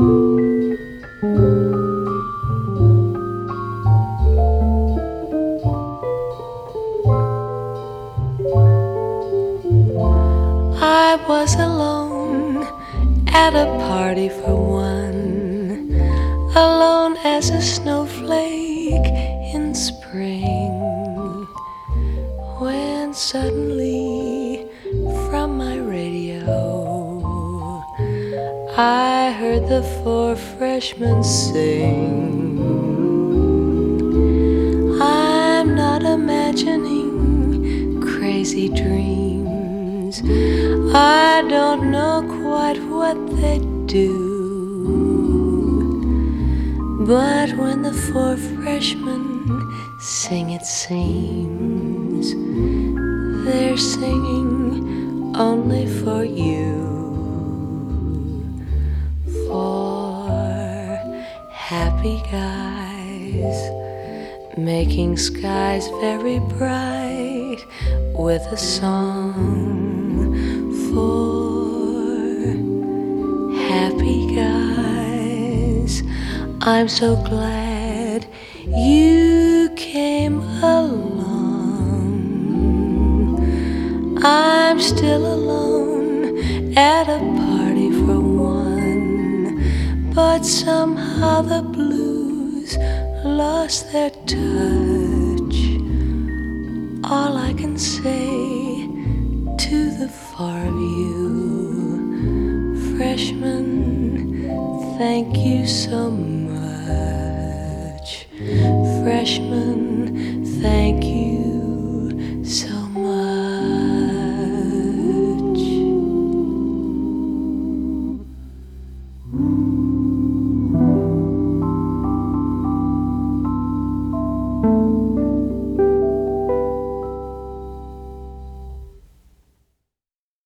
I was alone at a party for one, alone as a snowflake in spring, when suddenly from my radio I heard the four freshmen sing. I'm not imagining crazy dreams, I don't know quite what they do, but when the four freshmen sing, it seems they're singing only for you. Four happy guys making skies very bright with a song. Four happy guys, I'm so glad you came along. I'm still alone at a party for one, but somehow the blues lost their touch. All I can say to the four of you freshmen, thank you so much. Freshmen,